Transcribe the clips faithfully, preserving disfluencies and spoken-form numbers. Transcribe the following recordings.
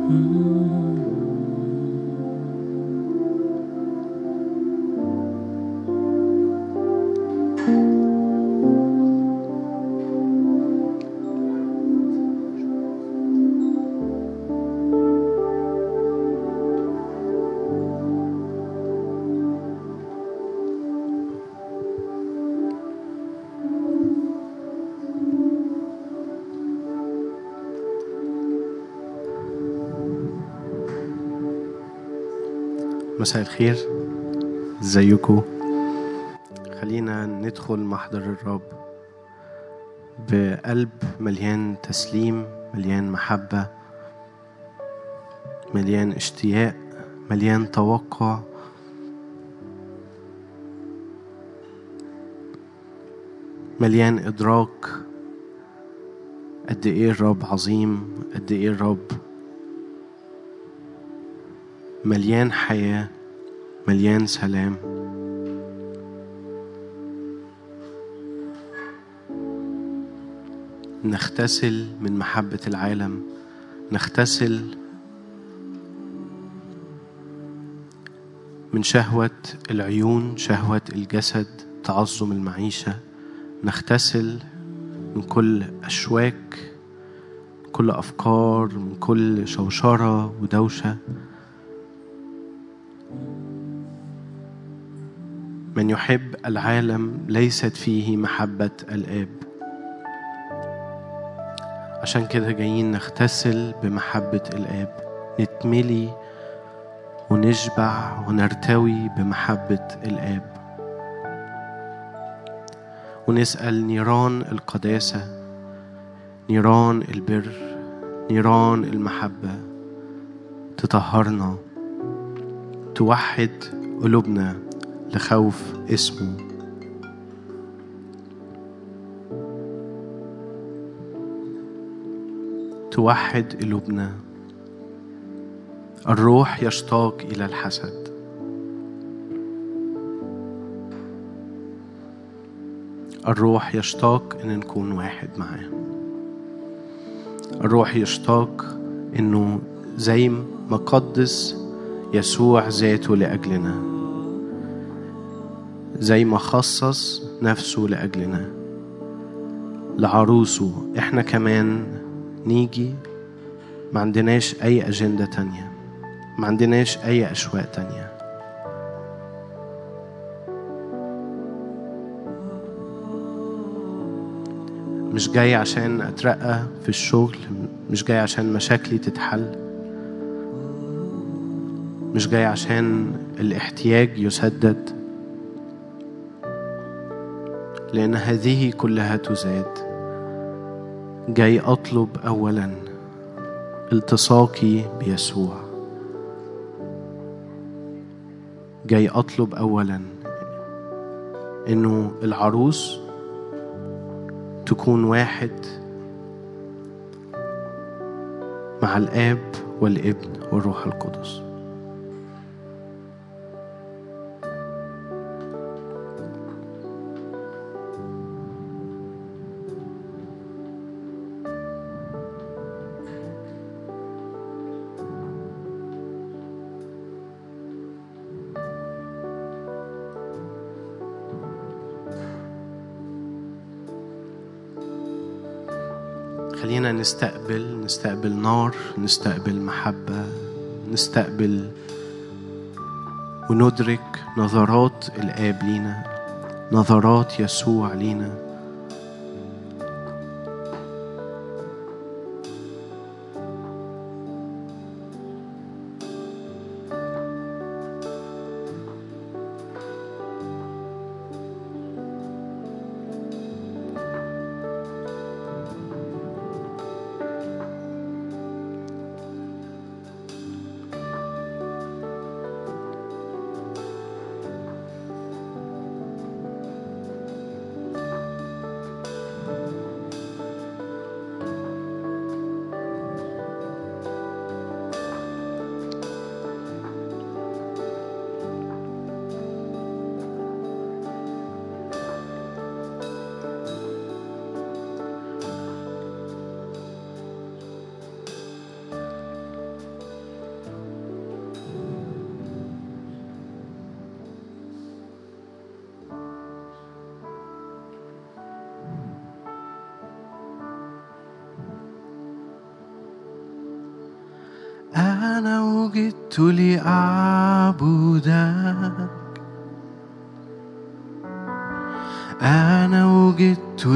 مساء الخير، ازيكم؟ خلينا ندخل محضر الرب بقلب مليان تسليم، مليان محبة، مليان اشتياق، مليان توقع، مليان إدراك قد إيه الرب عظيم، قد إيه الرب مليان حياة، مليان سلام. نغتسل من محبة العالم، نغتسل من شهوة العيون، شهوة الجسد، تعظم المعيشة. نغتسل من كل أشواك، كل أفكار، من كل شوشرة ودوشة. من يحب العالم ليست فيه محبة الآب. عشان كده جايين نغتسل بمحبة الآب، نتملي ونشبع ونرتوي بمحبة الآب، ونسأل نيران القداسة، نيران البر، نيران المحبة تطهرنا، توحد قلوبنا لخوف اسمه. توحد قلوبنا. الروح يشتاق إلى الحسد. الروح يشتاق إن نكون واحد معاه. الروح يشتاق إنه زي ما قدس يسوع ذاته لأجلنا، زي ما خصص نفسه لأجلنا لعروسه، إحنا كمان نيجي ما عندناش أي أجندة تانية، ما عندناش أي أشواق تانية. مش جاي عشان أترقى في الشغل، مش جاي عشان مشاكلي تتحل، مش جاي عشان الاحتياج يسدد، لأن هذه كلها تزاد. جاي أطلب أولا التصاقي بيسوع. جاي أطلب أولا إنه العروس تكون واحد مع الآب والابن والروح القدس. خلينا نستقبل نستقبل نار، نستقبل محبة، نستقبل وندرك نظرات الآب لينا، نظرات يسوع لينا. أنا وجدت لأعبدك، أنا وجدت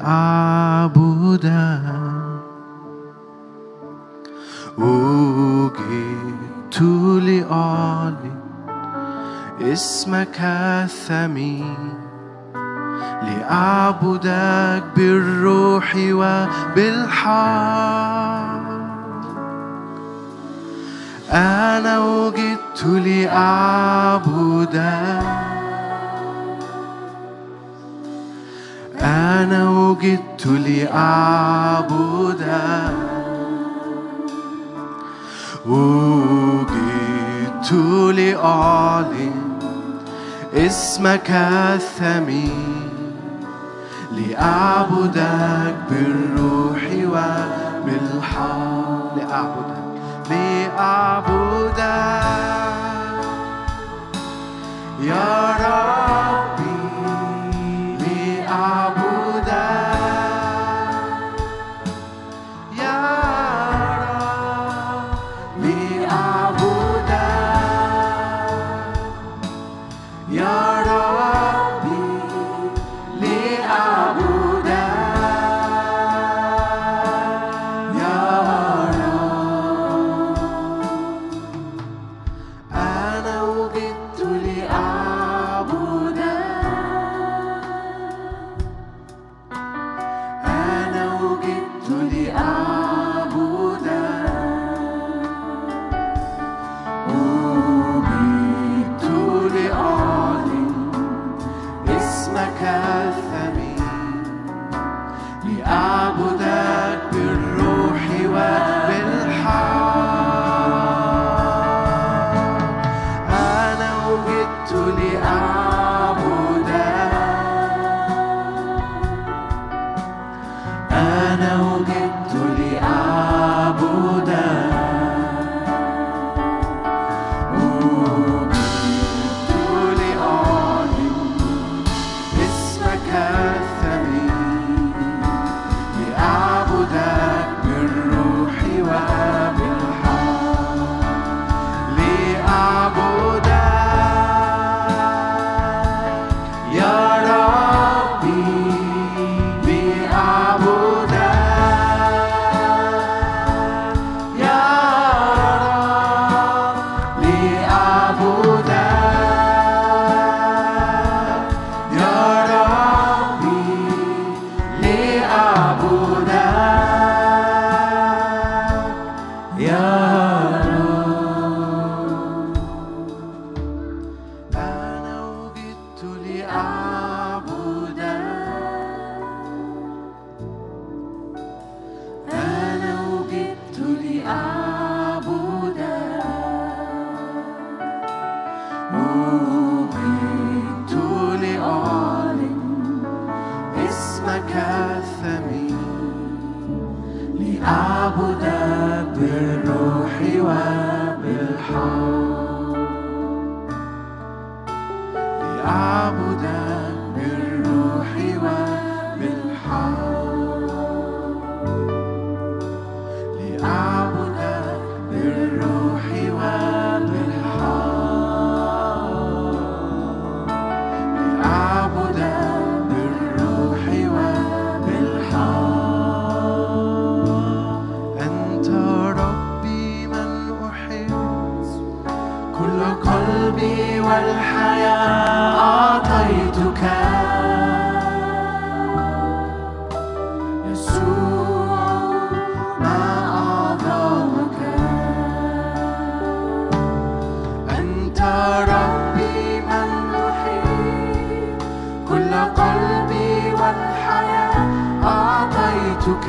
لأعبدك، وجدت لأعلن اسمك الثمين، لأعبدك بالروح وبالحق. أنا وجدت لأعبدك، أنا وجدت لأعبدك، وجدت لأعلن اسمك الثمين، لأعبدك بالروح وبالحق. لأعبدك لأعبدك يا ربي، لأعبدك يا رب، لأعبدك يا ربي، لأعبدك يا رب. أنا وجدت لأعبدك، أنا وجدت لأعبدك، وجدت لأعلن اسمك الثمين، لأعبدك بالروح وبالحق. أنا وجدت لأعبدك، أنا وجدت لأعبدك، وجدت لأعلن اسمك الثمين، لأعبدك بالروح وبالحق. لأعبدك يا ربي، لأعبدك يا رب، لأعبدك يا ربي، لأعبدك يا رب. أنا وجدت لأعبدك، أنا وجدت لأعبدك، وجدت لأعلن اسمك الثمين، لأعبدك بالروح وبالحق، لأعبدك بالروح وبالحق، لأعبدك بالروح وبالحق، لأعبدك بالروح وبالحق. أنت ربي من أحب، كل قلبي والحياة أعطيتك، يسوع ما أعظمك. أنت ربي من أحب، كل قلبي والحياة أعطيتك،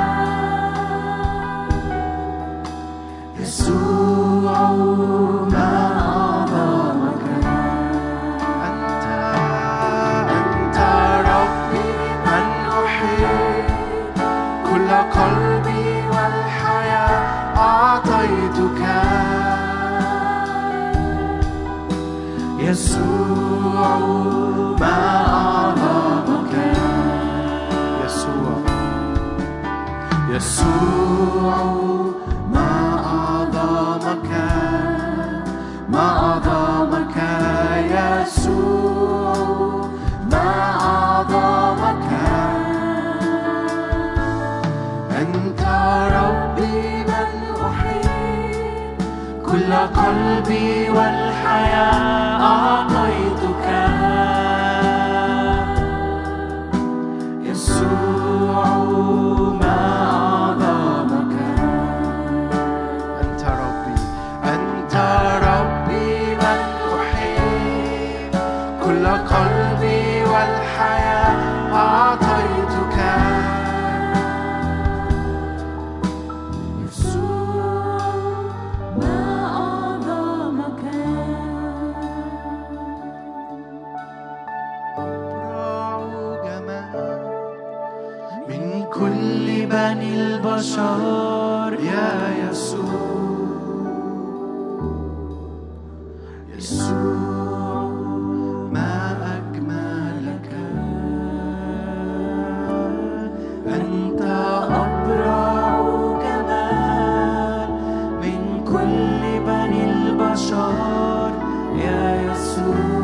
يسوع ما أعظمك. أنت أنت ربي من أحب، كل قلبي والحياة أعطيتك، يسوع ما أعظمك. يسوع يسوع ما أعظمك. كل قلبي والحياة أعطيتك يسوع ما أعظمك أنت ربي أنت ربي من أحب كل قلبي والحياة أعطيتك بني البشر يا يسوع يسوع ما أجملك أنت أبرع جمال من كل بني البشر يا يسوع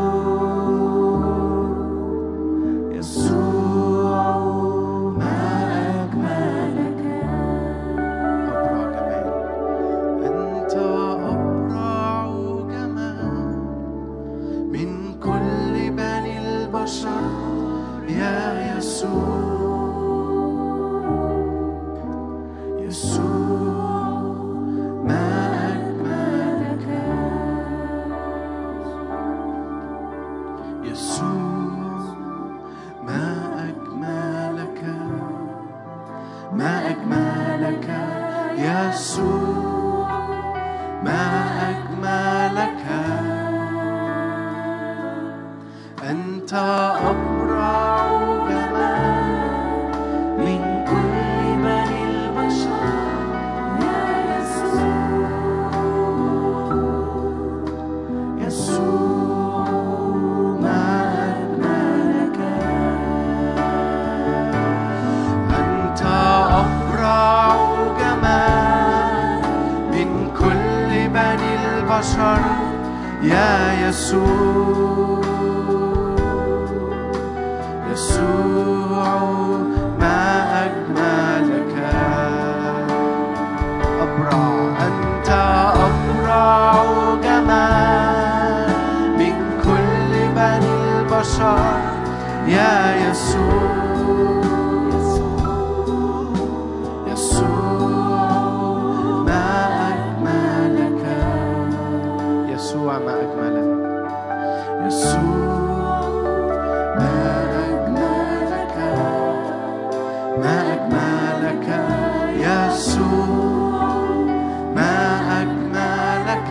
يا يسوع يسوع ما أجملك أبرع أنت أبرع جمال من كل بني البشر يا يسوع يسوع ما أجملك يسوع ما أجملك يسوع ما أجملك ما أجملك يسوع ما أجملك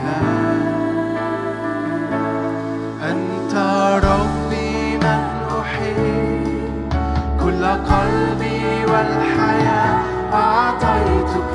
أنت ربي من أحب كل قلبي والحياة أعطيتك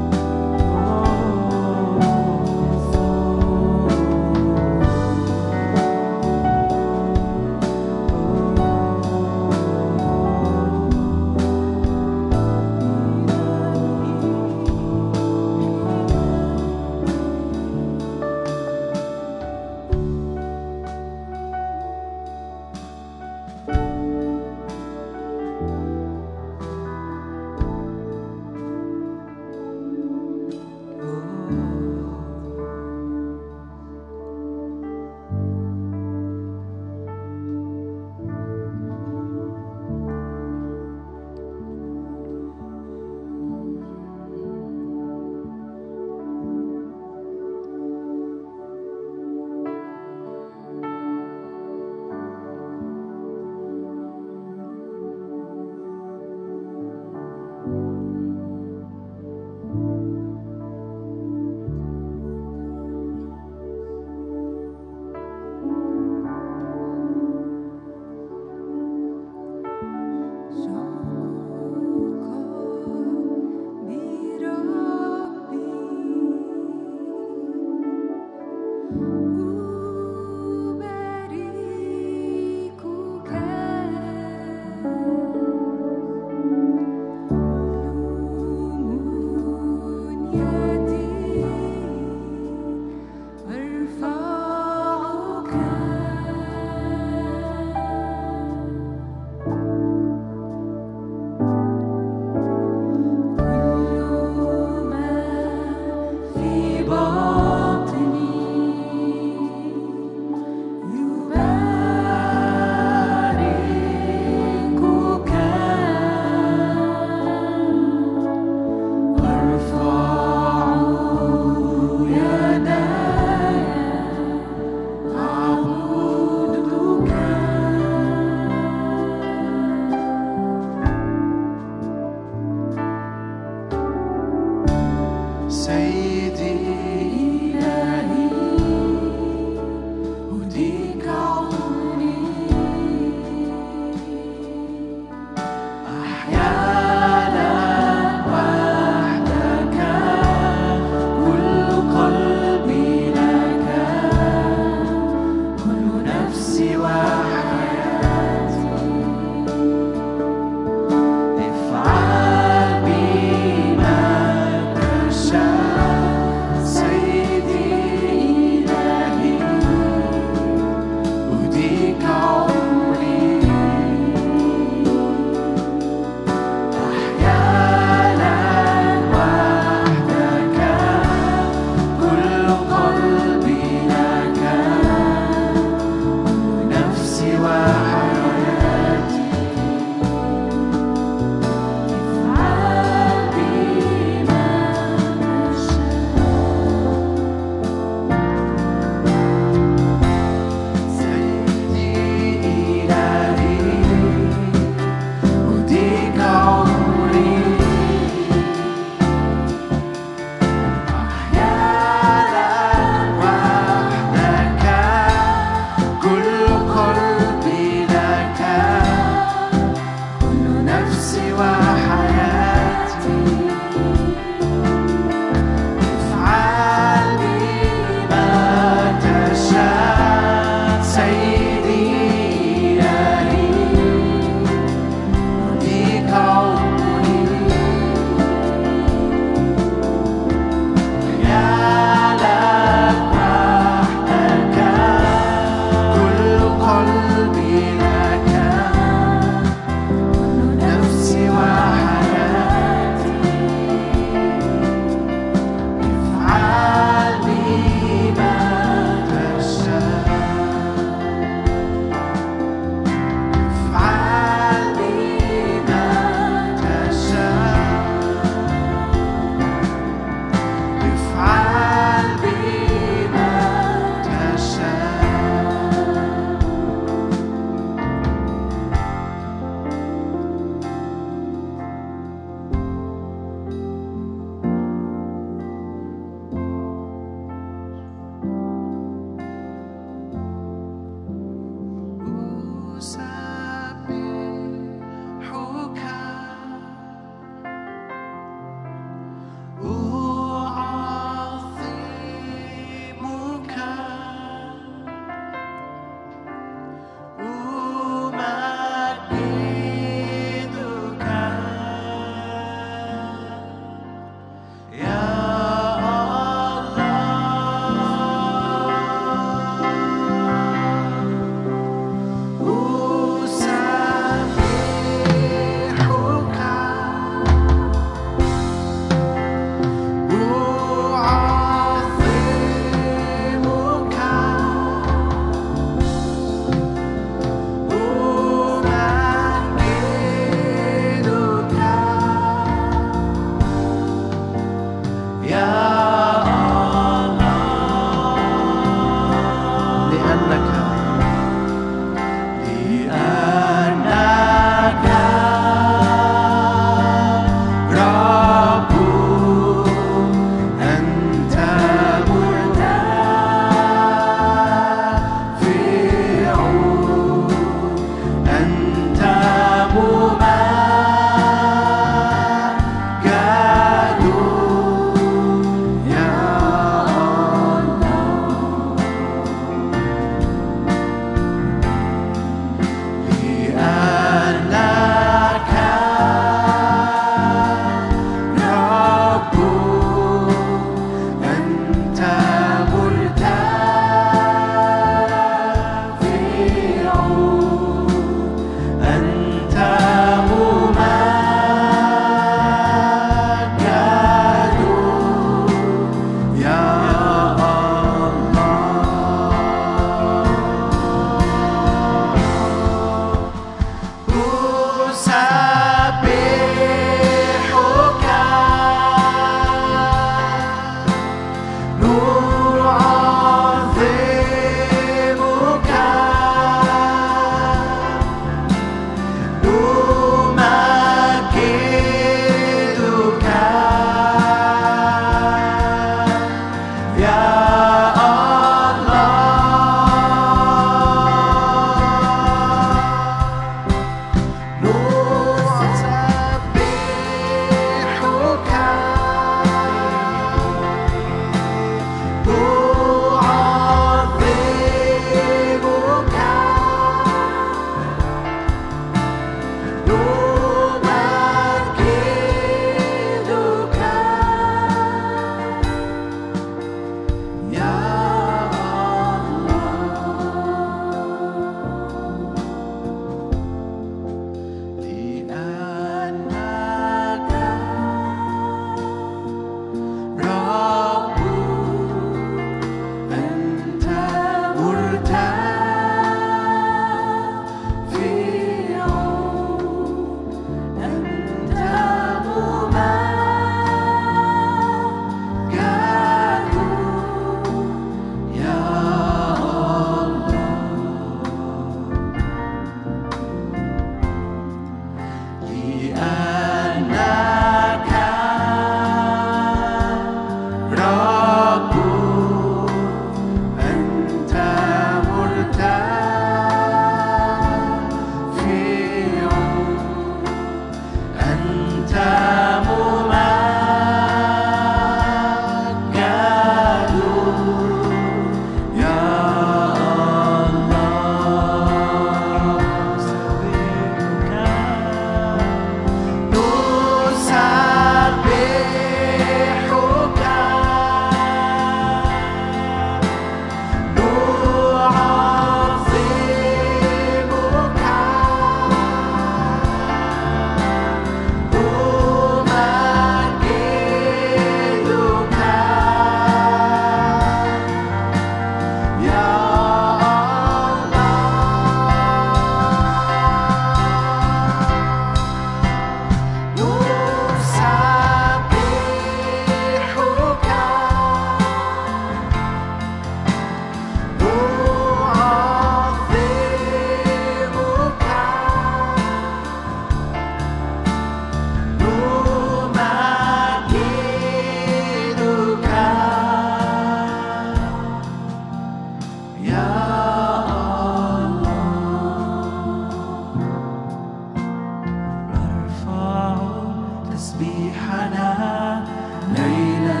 تسبيحنا ليلا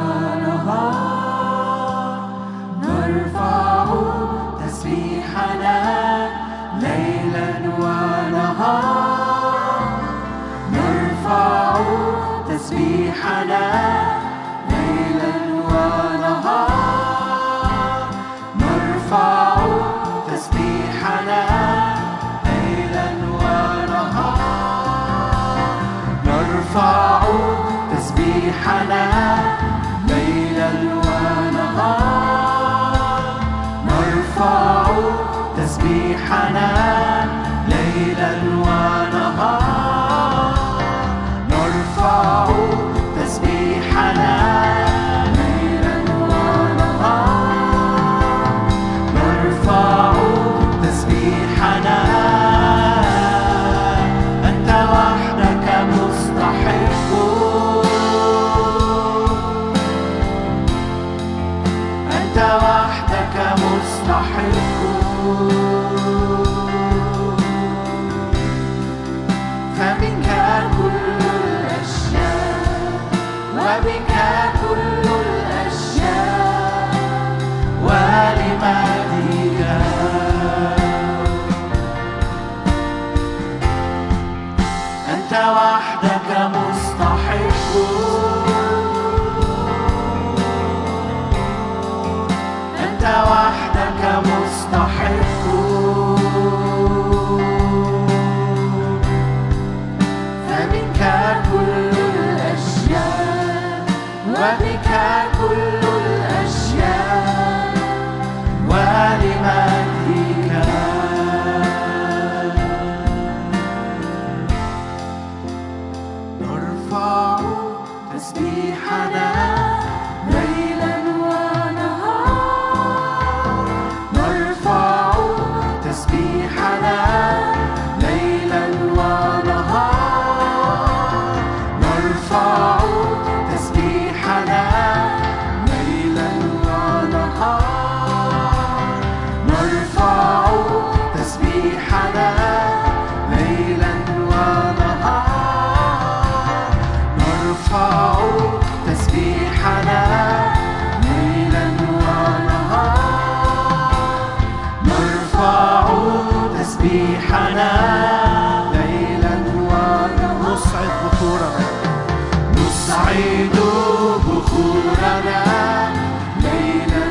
ونهار نرفع تسبيحنا ليلا ونهار نرفع تسبيحنا ليلا ونهار نرفع تسبيحنا ليلا ونهار نرفع تسبيحنا ليلا ونهار نرفع تسبيحنا ليلا ونهار نرفع تسبيحنا ليلا ونهار نرفع تسبيحنا أنت وحدك مستحق أنت وحدك مستحق فمنك كل الأشياء وبك كل الأشياء ولمجدك أنت وحدك مستحق أنت وحدك مستحق فمنك كل الأشياء وبك كل الأشياء ولمجدك نرفع تسبيحنا ليلا ونهار نرفع تسبيحنا ليلا ونهار نرفع تسبيحنا ليلا ونهار نرفع تسبيحنا ليلا ونهار نرفع تسبيحنا ليلا ونهار نرفع تسبيحنا ليلا ونهار نصعد بخورنا نصعد بخورنا ليلا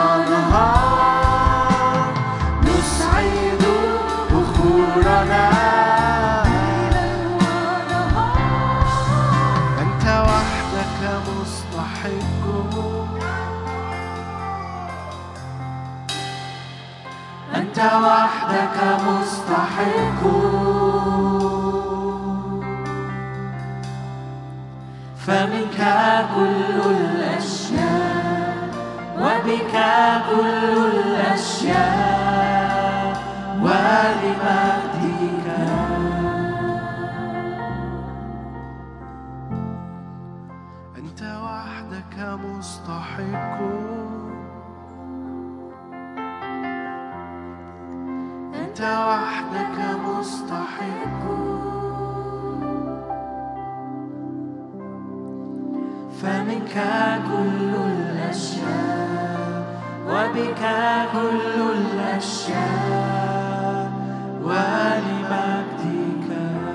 ونهار نصعد بخورنا ليلا ونهار أنت وحدك مستحق أنت وحدك مستحق فمنك كل الأشياء وبك كل الأشياء ولمجدك أنت وحدك مستحق أنت وحدك مستحق فمنك كل الأشياء وبك كل الأشياء ولمجدك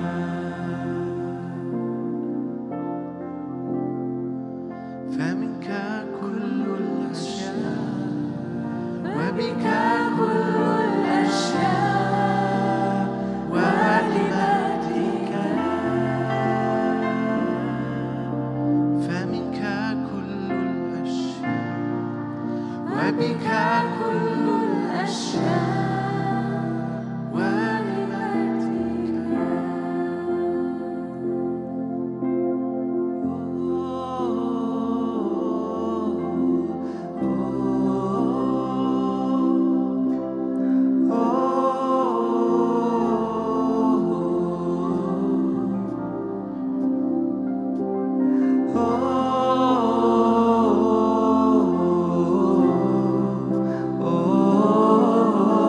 فمنك كل الأشياء وبك كل الأشياء ولمجدك فمنك كل الأشياء وبك كل الأشياء ولمجدك Oh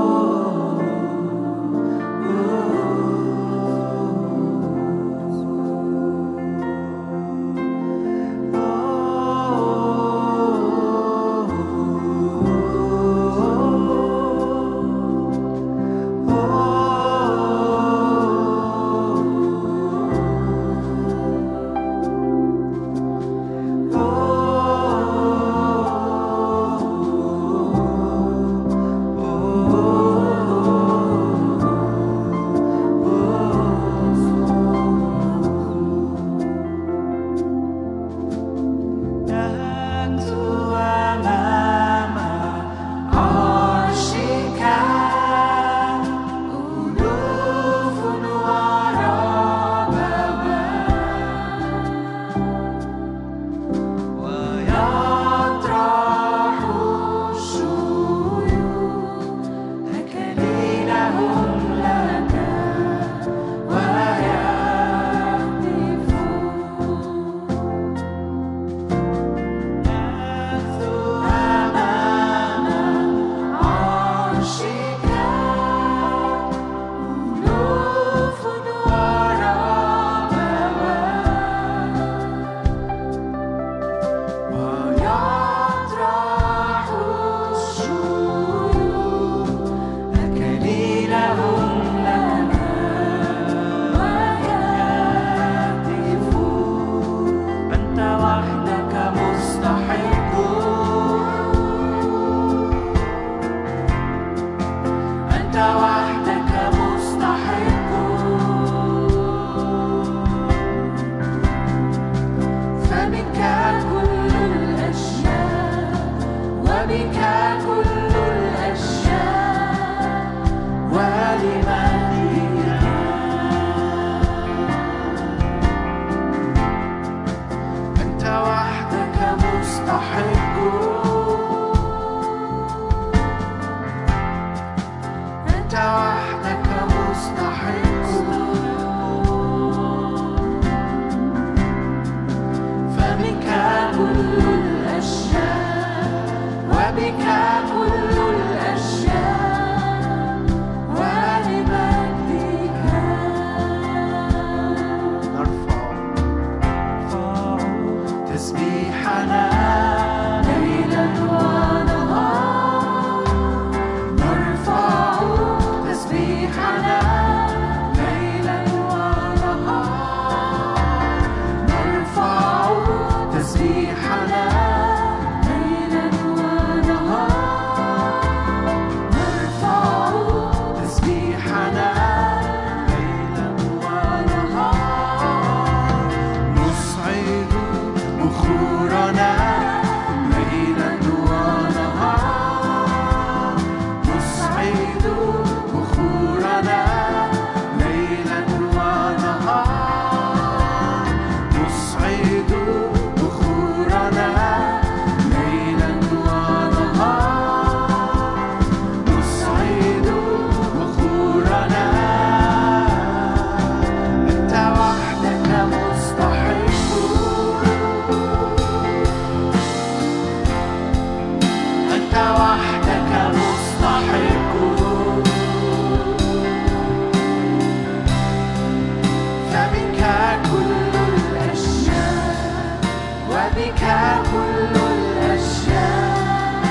وبك كل الأشياء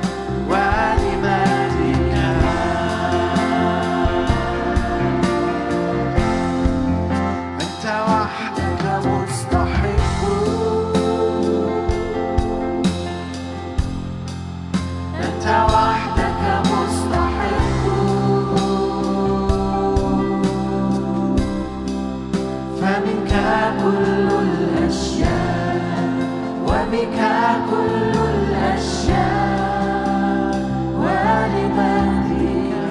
ولمجدك أنت وحدك مستحق أنت وحدك مستحق فمنك كل الأشياء وبك كل الأشياء ولمجدك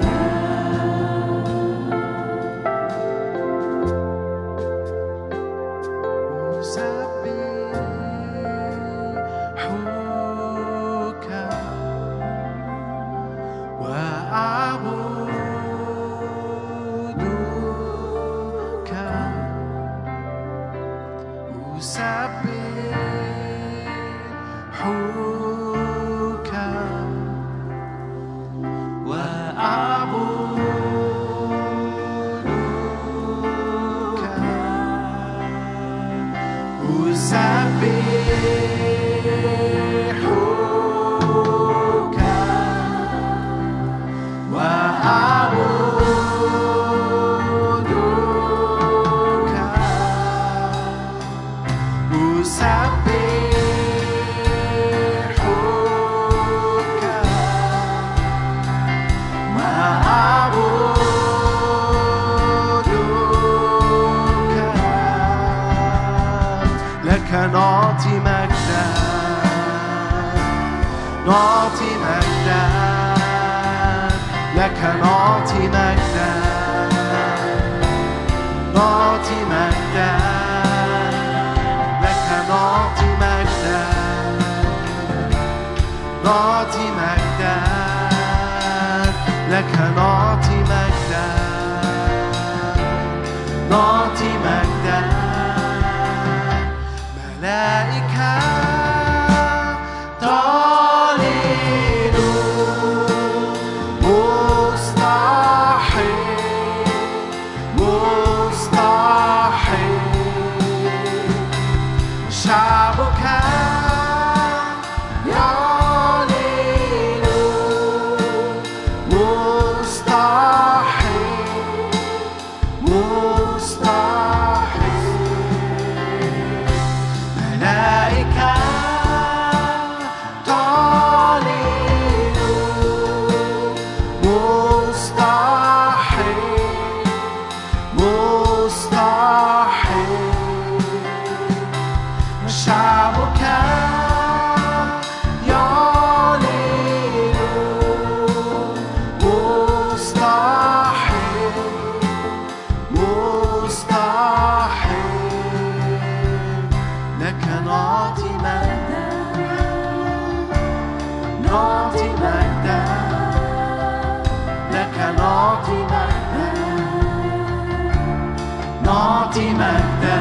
أسبحك وأعبدك أسبحك وأعبدك أسبحك وأعبدك لك نعطي مجدا نعطي مجدا لك نعطي مجدا نعطي مجدا لك نعطي مجدا نعطي مجدا لك نعطي مجدا نعطي مجدا ملائكة تعلن مستحيل مستحيل شعبك يعلن مستحيل مستحيل ملائكة تعلن مستحيل مستحيل شعبك يعلن مستحيل مستحيل لك نعطي مجدا نعطي مجدا لك نعطي مجدا نعطي مجدا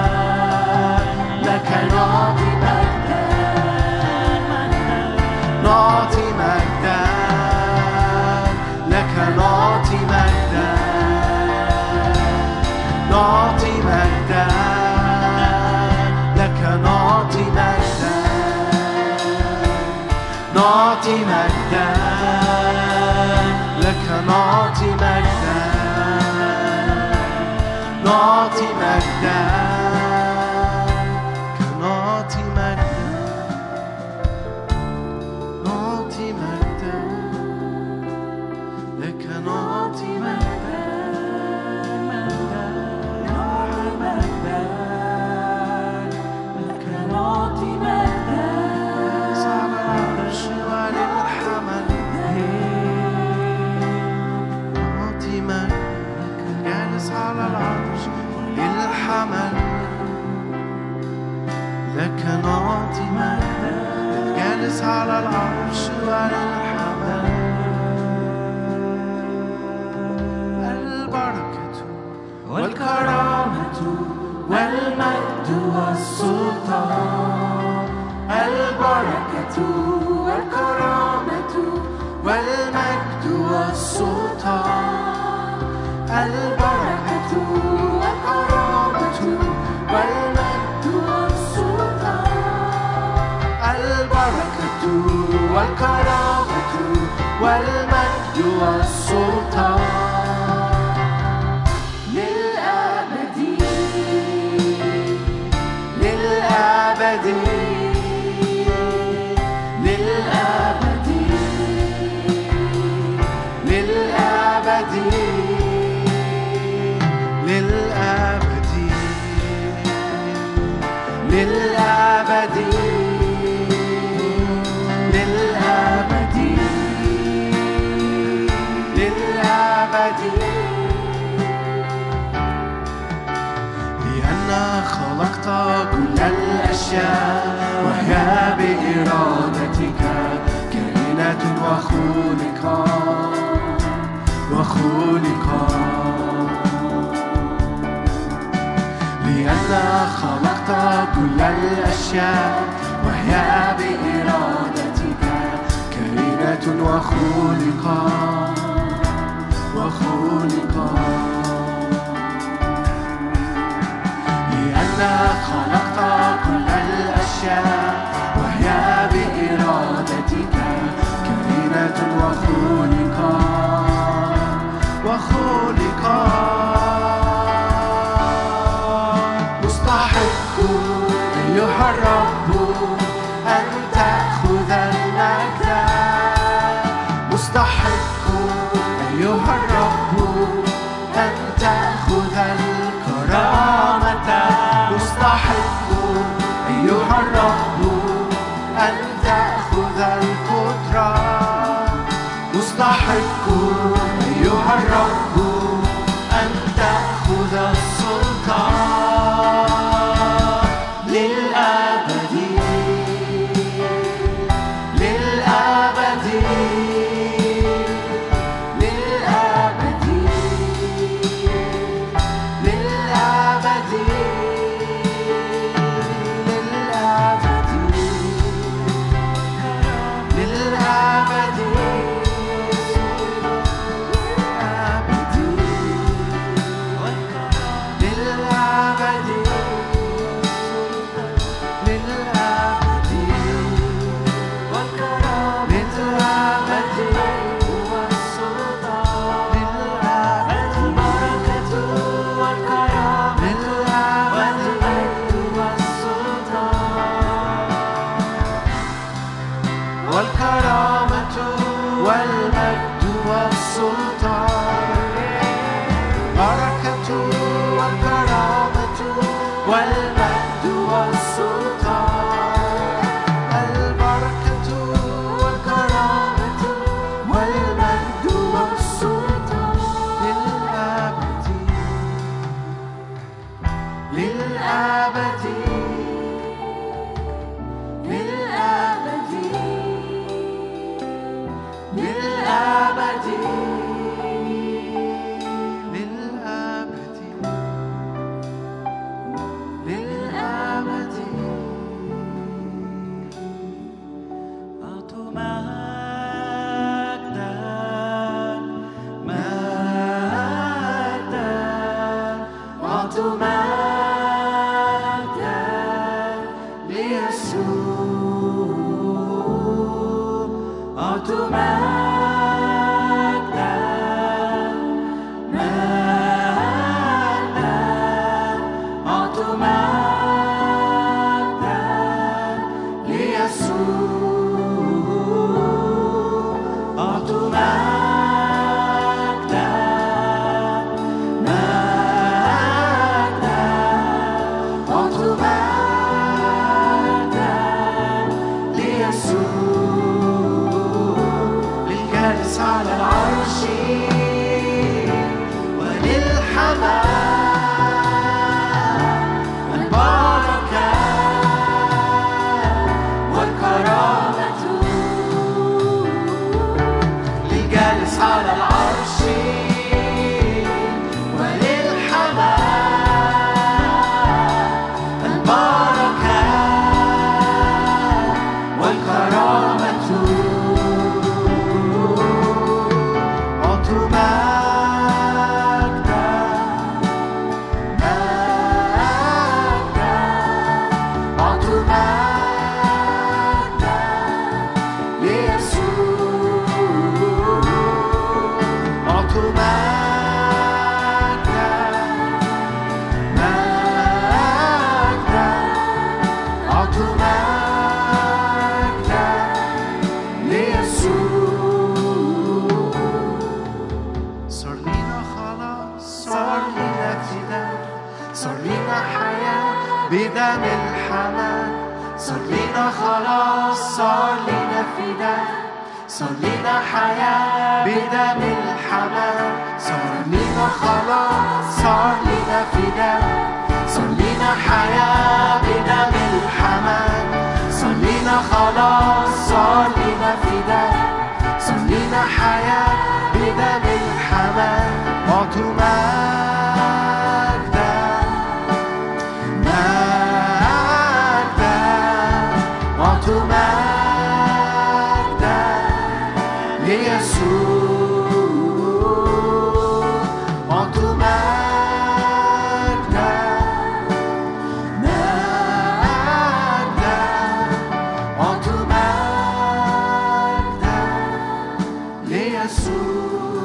لك نعطي مجدا نعطي مجدا لك نعطي مجدا نعطي مجدا لك نعطي مجدا نعطي مجدا لك نعطي مجدا نعطي مجدا نعطي مجدا نعطي مجدا لك نعطي مجدا نعطي مجدا لك نعطي مجدا على العرش وللحمل نعطي مجدا جالس على العرش للحمل لك نعطي مجدا جالس على العرش وللحمل البركة والكرامة والمجد والسلطان البركة والكرامة والمجد والسلطان البركة والكرامة والمجد والسلطان والمجد والسلطان للأبد للأبد للأبد للأبد للأبد للأبد للأبد للأبد لأن خلقت كل الأشياء وهي بإرادتك كائنة وخلقا وخلقا لأن خلقت كل الأشياء وهي بإرادتك كائنة وخلقا وخلقا لأن خلقت كل الأشياء وهي بإرادتك كائنة وخلقا وخلقا مستحق أيها الرب أن تأخذ المجد مستحق أيها الرب أن تأخذ الكرامة مستحق أيها الرب أن تأخذ القدرة مستحق أيها الرب أن تأخذ السلطان للأبد للأبد للأبد للأبد للأبد للأبد والكرامة والمجد والسلطان بركة والكرامة والمجد والسلطان البركة والكرامة والمجد والسلطان للأبد للأبد للأبد للأبد للأبد للأبد أعطوا مجدا مجدا أعطوا مجدا بدم الحمل صار لنا خلاص، صار لنا فداء، صار لنا حياة بدم الحمل، صار لنا خلاص، صار لنا فداء، صار لنا حياة بدم الحمل، صار لنا خلاص، صار لنا فداء، صار لنا حياة بدم الحمل. أعطوا مجدا مجدا، أعطوا مجدا ليسوع، أعطوا مجدا مجدا، أعطوا مجدا ليسوع.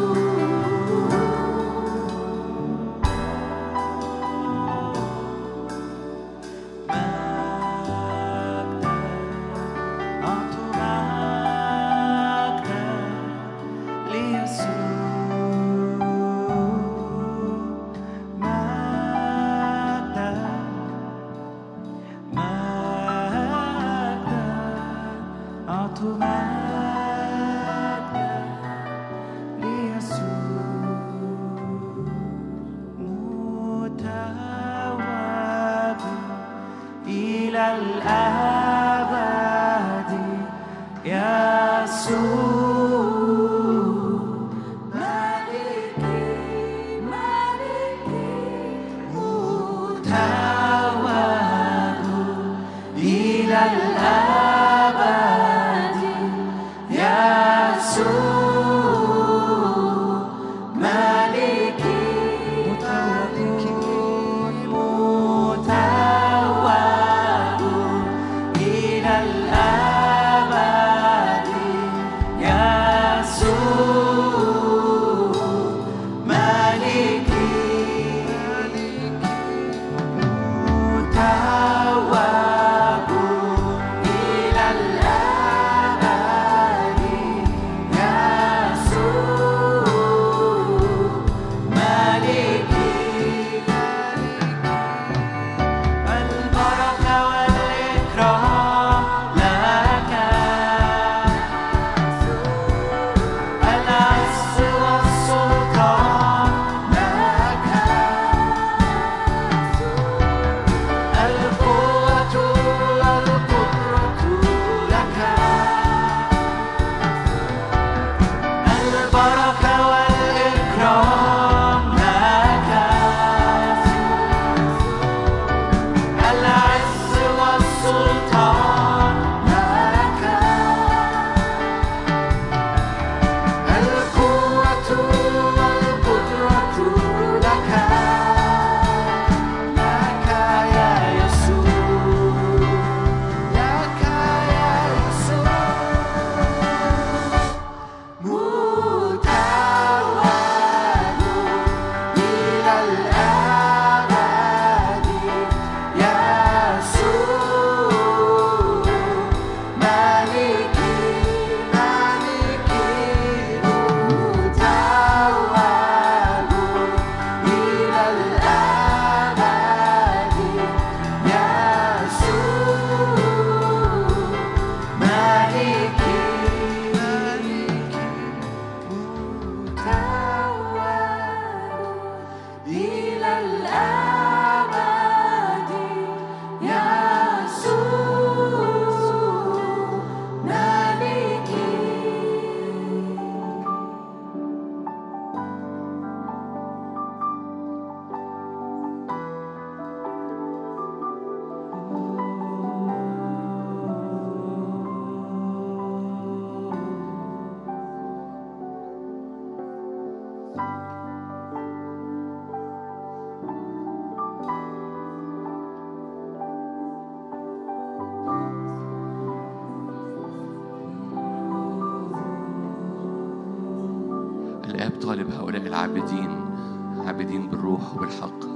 طالب هؤلاء العابدين، عابدين بالروح وبالحق.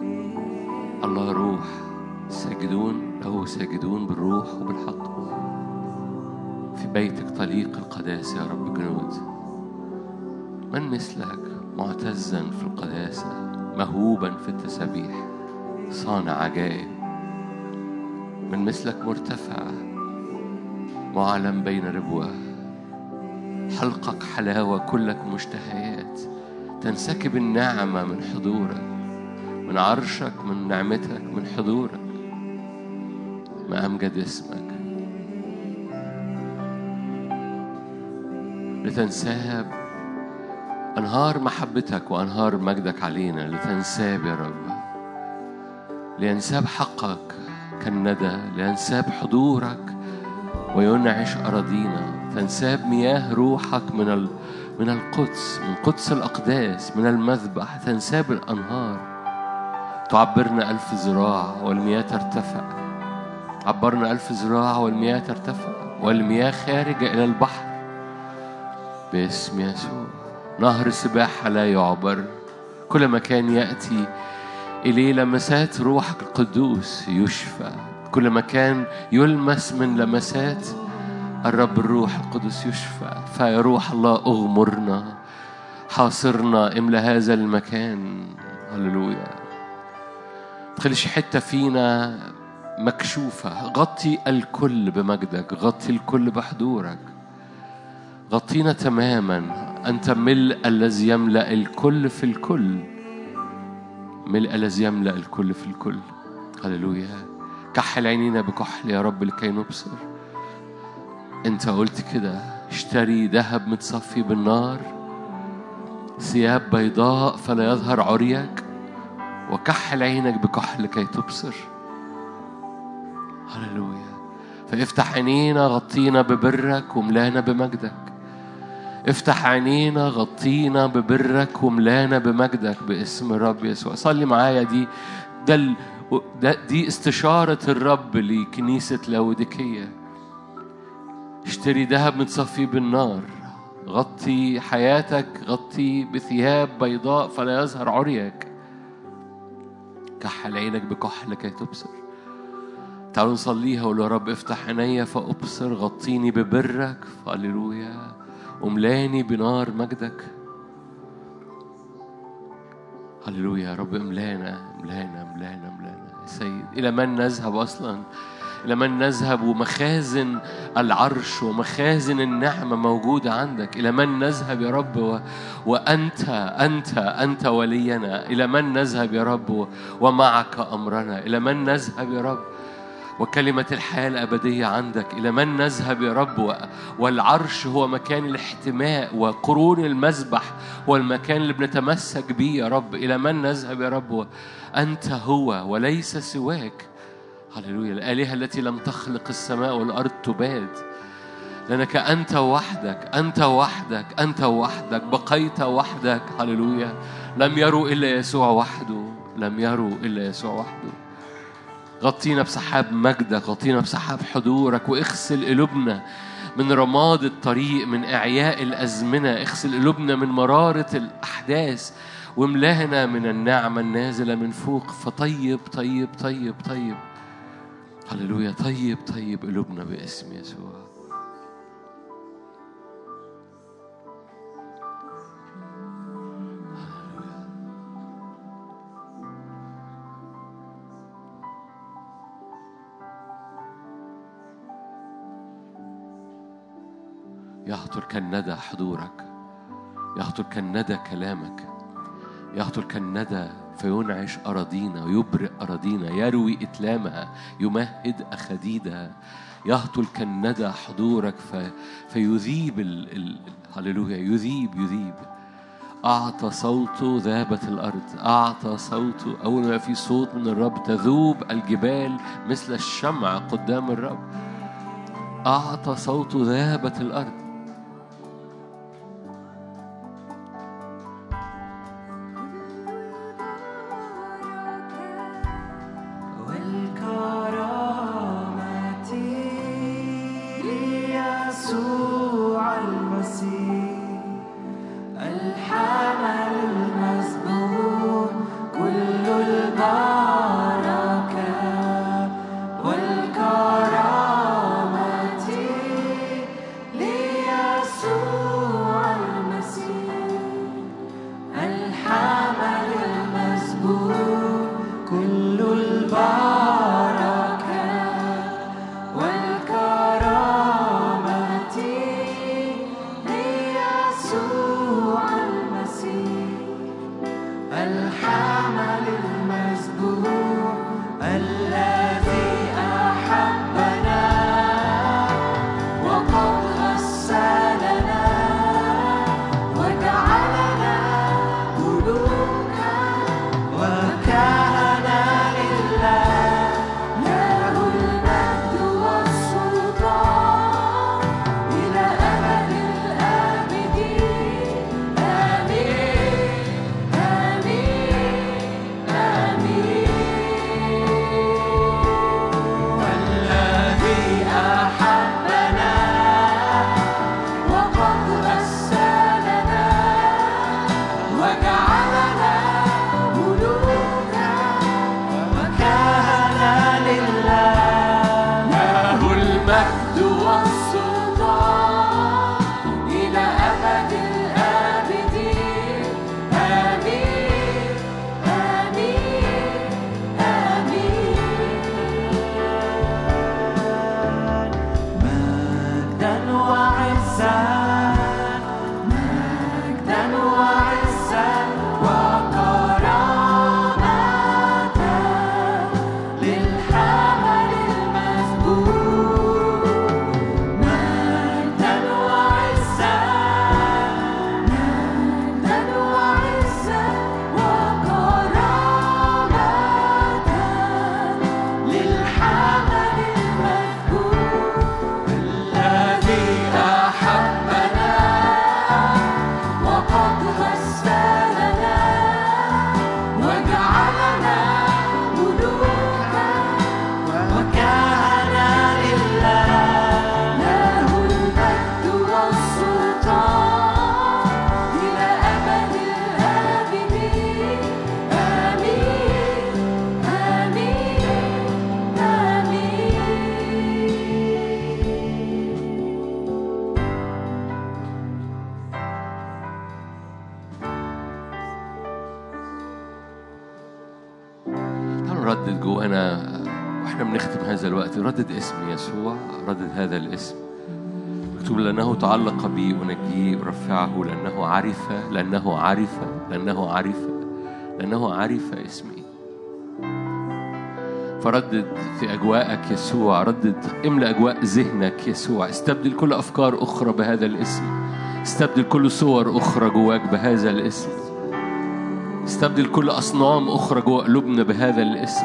الله روح، ساجدون له، ساجدون بالروح وبالحق. في بيتك طليق القداسة يا رب جنود. من مثلك معتزا في القداسة، مهوبا في التسبيح، صانع عجائب. من مثلك مرتفع معلم بين ربوة. حلقك حلاوة كلك مشتهيات. تنسكب النعمة من حضورك، من عرشك، من نعمتك، من حضورك. ما أمجد اسمك. لتنساب أنهار محبتك وأنهار مجدك علينا. لتنساب يا رب، لينساب حقك كالندى، لينساب حضورك وينعش أراضينا. تنساب مياه روحك من ال... من القدس، من قدس الأقداس، من المذبح. تنساب الأنهار. تعبرنا ألف ذراع والمياه ترتفع. عبرنا ألف ذراع والمياه ترتفع، والمياه خارجة إلى البحر باسم يسوع. نهر سباحة لا يعبر. كل مكان يأتي إليه لمسات روحك القدوس يشفى. كل مكان يلمس من لمسات الرب الروح القدس يشفى. فيا روح الله أغمرنا، حاصرنا، املى هذا المكان. هللويا. تخليش حتة فينا مكشوفة. غطي الكل بمجدك، غطي الكل بحضورك. غطينا تماما. أنت ملء الذي يملأ الكل في الكل. ملء الذي يملأ الكل في الكل. هللويا. كحل عينينا بكحل يا رب لكي نبصر. أنت قلت كده، اشتري ذهب متصفي بالنار، ثياب بيضاء فلا يظهر عريك، وكحل عينك بكحل لكي تبصر. هللويا. فافتح عينينا، غطينا ببرك وملانا بمجدك. افتح عينينا، غطينا ببرك وملانا بمجدك باسم الرب يسوع. صلي معايا. دي ده, ده دي استشارة الرب لكنيسة لاوديكية. اشتري ذهب متصفي بالنار. غطي حياتك، غطي بثياب بيضاء فلا يظهر عريك. كحل عينك بكحل لكي تبصر. تعالوا نصليها. وقول يا رب افتح عيني فأبصر، غطيني ببرك. هللويا. وملاني بنار مجدك. هللويا يا رب. املانا املانا املانا املانا يا سيد. إلى من نذهب أصلا؟ إلى من نذهب ومخازن العرش ومخازن النعمة موجودة عندك؟ إلى من نذهب يا رب و... وأنت أنت أنت ولينا؟ إلى من نذهب يا رب و... ومعك أمرنا؟ إلى من نذهب يا رب وكلمة الحياة الأبدية عندك؟ إلى من نذهب يا رب و... والعرش هو مكان الاحتماء، وقرون المذبح هو المكان اللي بنتمسك به يا رب. إلى من نذهب يا رب وأنت هو وليس سواك؟ هللويا. الآلهة التي لم تخلق السماء والأرض تباد، لأنك أنت وحدك، أنت وحدك، أنت وحدك، بقيت وحدك. هللويا. لم يروا إلا يسوع وحده، لم يروا إلا يسوع وحده. غطينا بسحاب مجدك، غطينا بسحاب حضورك، واغسل قلوبنا من رماد الطريق، من إعياء الأزمنة. اغسل قلوبنا من مرارة الأحداث، واملانا من النعمة النازلة من فوق. فطيب طيب طيب طيب. هللويا. طيب طيب قلوبنا باسم يسوع. يهطر كالندى حضورك، يهطر كالندى كلامك، يهطر كالندى فينعش أراضينا ويبرئ أراضينا، يروي إتلامها، يمهد أخديدها. يهطل كالندى حضورك في فيذيب ال... ال... هللويا. يذيب يذيب. أعطى صوته ذابت الأرض. أعطى صوته. أول ما في صوت من الرب تذوب الجبال مثل الشمع قدام الرب. أعطى صوته ذابت الأرض. لي نردد جوانا واحنا بنختم هذا الوقت، ردد اسم يسوع، ردد هذا الاسم. مكتوب لأنه تعلق بي ونجيه ورفعه، لأنه عرف لأنه عرف لأنه عرف لأنه عرف اسمي. فردد في أجواءك يسوع، ردد، املأ أجواء ذهنك يسوع. استبدل كل أفكار أخرى بهذا الاسم، استبدل كل صور أخرى جواك بهذا الاسم، استبدل كل أصنام أخرى جوا قلوبنا بهذا الاسم.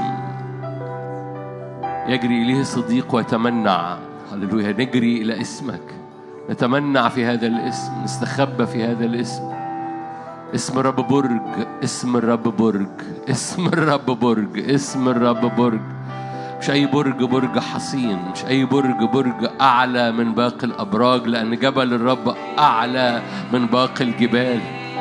يجري إليه صديق ويتمنع. هللويا. نجري إلى اسمك، نتمنع في هذا الاسم، نستخبى في هذا الاسم. اسم الرب برج، اسم الرب برج، اسم الرب برج، اسم الرب برج. مش أي برج برج حصين، مش أي برج برج أعلى من باقي الأبراج، لأن جبل الرب أعلى من باقي الجبال.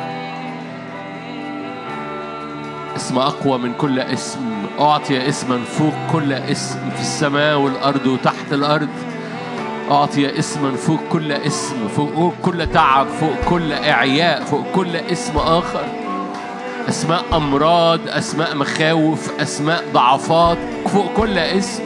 اسم أقوى من كل اسم، أعطي اسما فوق كل اسم في السماء والأرض وتحت الأرض. أعطي اسما فوق كل اسم، فوق كل تعب، فوق كل إعياء، فوق كل اسم آخر. أسماء أمراض، أسماء مخاوف، أسماء ضعفات، فوق كل اسم.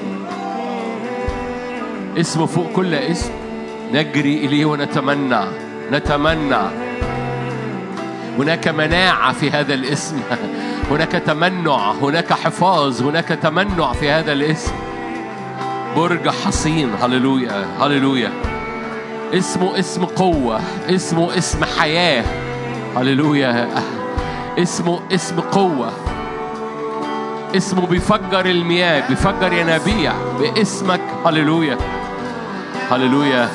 اسم فوق كل اسم. نجري إليه ونتمنع، نتمنع. هناك مناعة في هذا الاسم، هناك تمنع، هناك حفاظ، هناك تمنع في هذا الاسم. برج حصين. هللويا هللويا. اسمه اسم قوة، اسمه اسم حياة. هللويا. اسمه اسم قوة، اسمه بيفجر المياه، بيفجر ينابيع باسمك. هللويا هللويا.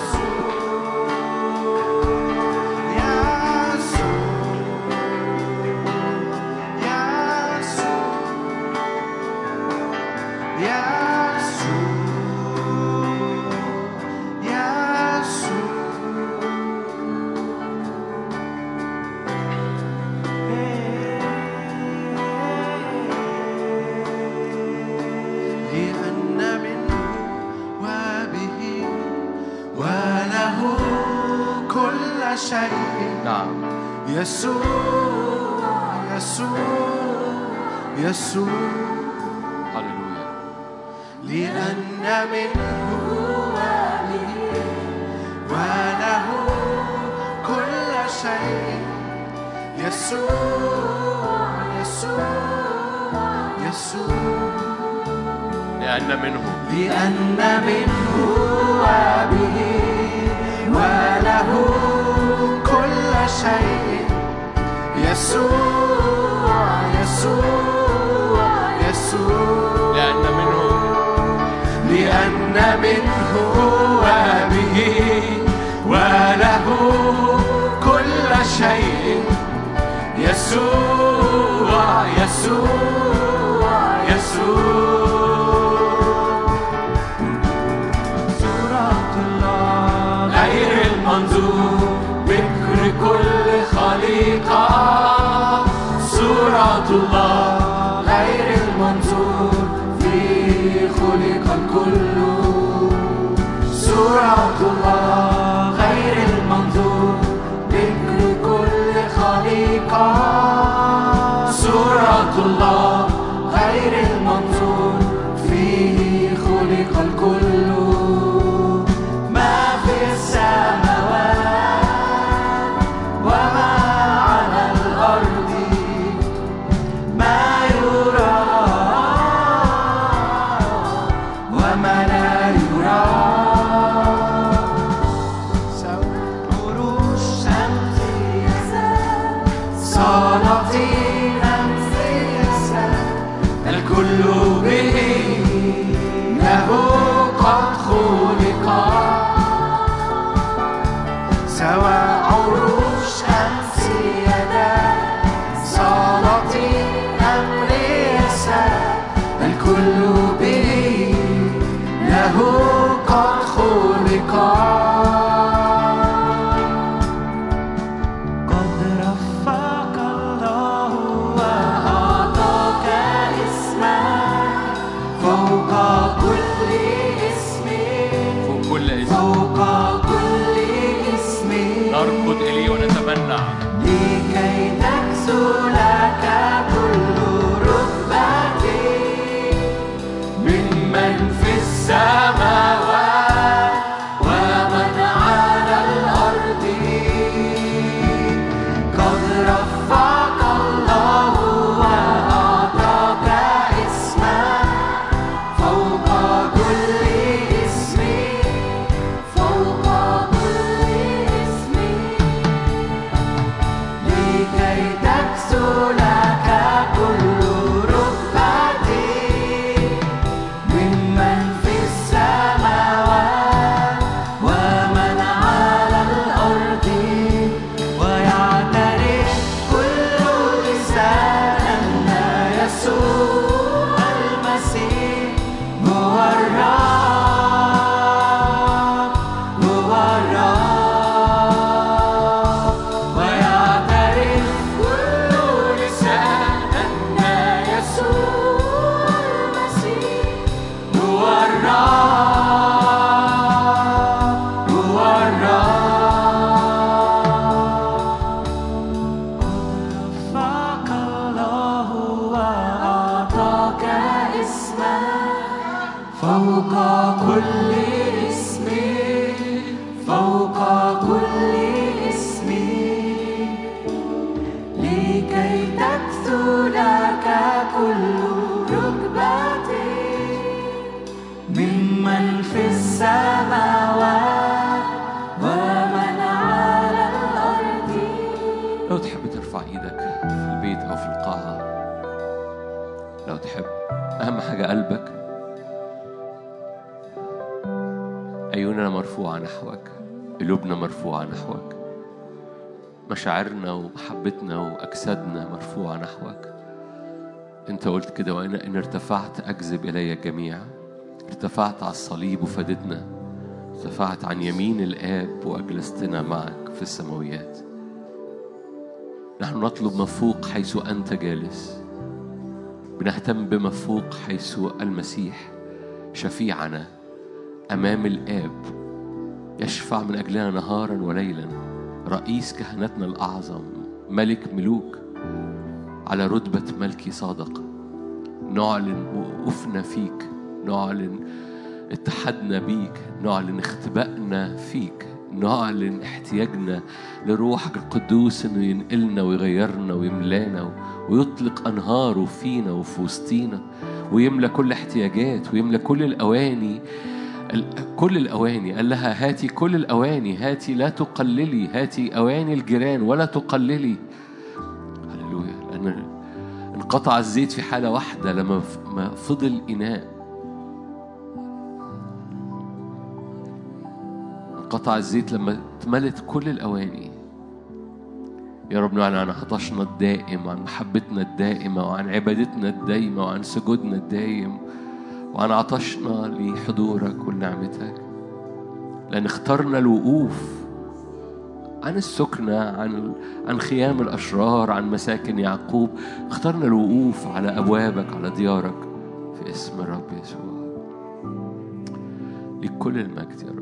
يسوع يسوع يسوع. هللويا. لأن منه وبه وله كل شيء. يسوع يسوع يسوع. لأن منه لأن منه وبه وله كل شيء. يسوع يسوع يسوع. لأن منه لأن منه وبه وله كل شيء. يسوع يسوع يسوع. سورة الله غير المنظور، ذكر كل خليقة. سورة الله غير المنظور، فيه خلق الكل. سورة الله غير المنظور، ذكر كل خليقة. سورة الله غير المنظور، فيه خلق الكل. ما في السماوات وما على الأرض، ما يرى وما لا يرى. عروش شمسية، سلاطين أمسية، الكل به له قد خلق. سواء عروش أمسية، سلاطين أمريسا، الكل به له قد خلق. قد رفعك الله وأعطاك اسمك فوق كل اسم، فوق كل اسم. فوق كل اسم. نركض إليه ونتمنع لكي تكسو لك كل ركبة. ممن في السماوات ومن على الأرض قد رفعك الله وأعطاك اسما فوق كل اسم فوق كل اسم لكي تكسو لك كل ركبة ممن في السماوات ومن على الأرض ويعترف كل لسان أن يسوع المسيح هو الرب هو الرب ويعترف كل لسان أن يسوع المسيح هو الرب هو الرب رفعك الله وأعطاك اسما فوق كل اسم فوق كل اسم لكي تكسو لك كل ركبة ممن في السماوات ومن على الأرض. لو تحب ترفع ايدك في البيت او في القاعة، لو تحب، اهم حاجة قلبك. عيوننا مرفوعة نحوك، قلوبنا مرفوعة نحوك، مشاعرنا ومحبتنا وأجسادنا مرفوعة نحوك. أنت قلت كده، وأنا إن ارتفعت أجذب إلي الجميع. ارتفعت على الصليب وفدتنا، ارتفعت عن يمين الآب وأجلستنا معك في السماويات. نحن نطلب مفوق حيث أنت جالس، بنهتم بمفوق حيث المسيح شفيعنا أمام الآب يشفع من أجلنا نهارا وليلا، رئيس كهنتنا الأعظم، ملك ملوك، على رتبة ملكي صادق. نعلن وقوفنا فيك، نعلن اتحادنا بيك، نعلن اختبائنا فيك، نعلن احتياجنا لروحك القدوس انه ينقلنا ويغيرنا ويملانا ويطلق انهاره فينا وفي وسطينا، ويملى كل احتياجات ويملى كل الاواني. كل الأواني قال لها هاتي كل الأواني، هاتي لا تقللي، هاتي أواني الجيران ولا تقللي. هللويا. لأن انقطع الزيت في حالة واحدة لما ما فضل إناء. انقطع الزيت لما اتملت كل الأواني. يا رب نعلن عن عطشنا الدائم، عن محبتنا الدائمة، وعن عبادتنا الدائمة، وعن سجودنا الدائم، وعن عطشنا لحضورك ولنعمتك. لأن اخترنا الوقوف عن السكنة، عن عن خيام الأشرار، عن مساكن يعقوب. اخترنا الوقوف على أبوابك، على ديارك، في اسم الرب يسوع. لكل المجد يا رب.